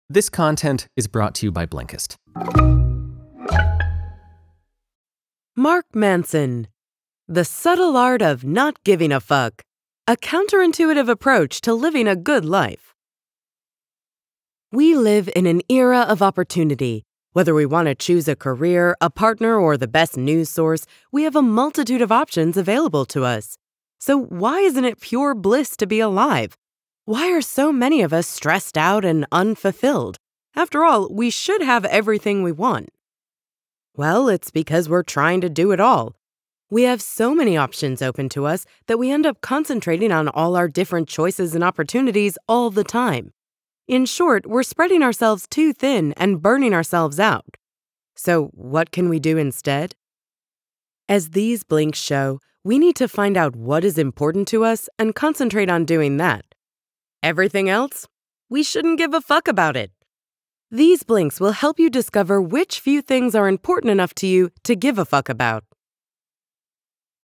This content is brought to you by Blinkist. Mark Manson, The Subtle Art of Not Giving a Fuck, a counterintuitive approach to living a good life. We live in an era of opportunity. Whether we want to choose a career, a partner, or the best news source, we have a multitude of options available to us. So why isn't it pure bliss to be alive? Why are so many of us stressed out and unfulfilled? After all, we should have everything we want. Well, it's because we're trying to do it all. We have so many options open to us that we end up concentrating on all our different choices and opportunities all the time. In short, we're spreading ourselves too thin and burning ourselves out. So what can we do instead? As these blinks show, we need to find out what is important to us and concentrate on doing that. Everything else? We shouldn't give a fuck about it. These blinks will help you discover which few things are important enough to you to give a fuck about.